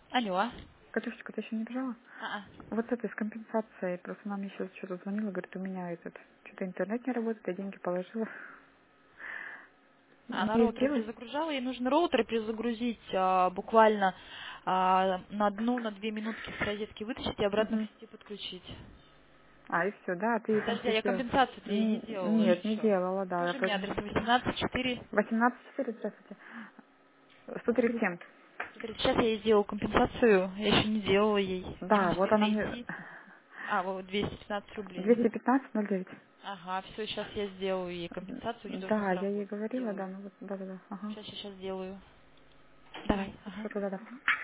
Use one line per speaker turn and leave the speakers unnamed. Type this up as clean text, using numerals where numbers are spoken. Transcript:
Алло.
Катюшечка, ты еще не бежала?
А-а.
Вот это с компенсацией. Просто она мне сейчас что-то звонила, говорит, у меня что-то интернет не работает, я деньги положила.
Она
Мне
роутер
сделать?
перезагружала, ей нужно роутер перезагрузить буквально на одну, на 2 минутки с розетки вытащить и обратно к
Угу.
сети подключить.
А, и все, да, ты там
Подожди, а
все
я
сделала?
компенсацию-то ей не делала
Нет, не
еще.
делала, да.
Скажи мне адрес 18-4.
18,4, здравствуйте. 137.
Сейчас я ей сделала компенсацию, я еще не делала ей. Мне
Да,
надо
вот
теперь
она мне...
найти. Вот 215 рублей.
215,09.
Ага, все, сейчас я сделаю ей компенсацию, уничтожу
Да, я ей
штраф
говорила,
сделаю.
да, ну вот, да-да-да, ага.
Сейчас сделаю. Давай, ага.
Хорошо, да-да.